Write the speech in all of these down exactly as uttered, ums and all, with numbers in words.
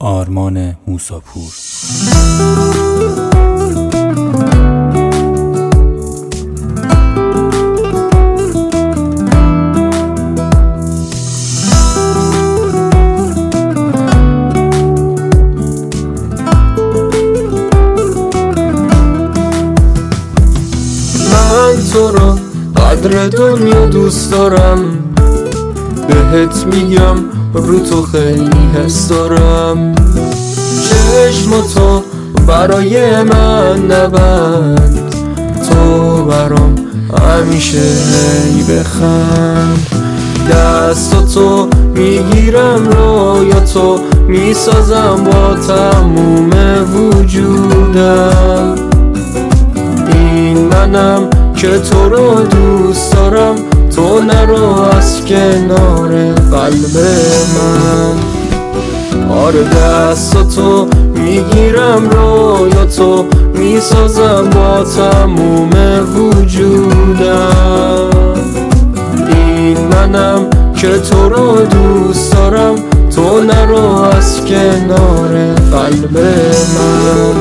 آرمان موساپور. من تو را قدر دنیا دوست دارم، بهت میگم رو تو خیلی حس دارم. چشماتو برای من نبند، تو برام همیشه هی بخند. دستاتو میگیرم رویاتو میسازم با تموم وجودم. این منم که تو رو دوست دارم، تو نرو از کنار قلب من. آره دستاتو میگیرم رویاتو میسازم با تموم وجودم. این منم که تو رو دوست دارم، تو نرو از کنار قلب من.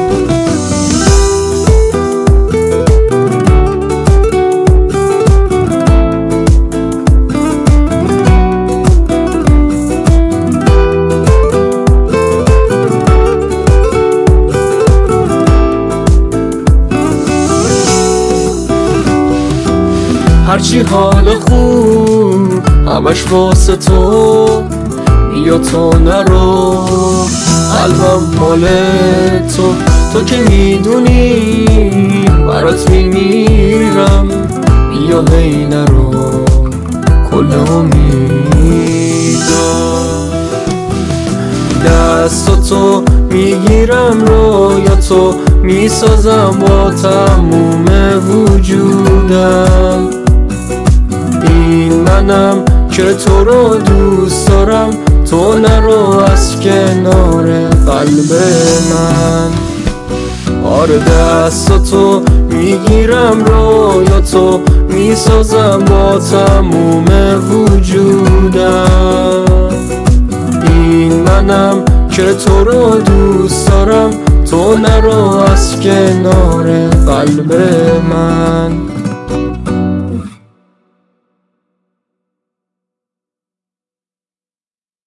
هرچی حال خوب همش واسه تو، بیا تو نرو قلبم مال تو. تو که میدونی برات میمیرم، بیا هی نرو کل امیدم. دستاتو میگیرم رویاتو میسازم با تموم وجودم. این منم که تو رو دوست دارم، تو نرو از کنار قلب من. آره دستاتو میگیرم رویاتو میسازم با تموم وجودم. این منم که تو رو دوست دارم، تو نرو از کنار قلب من.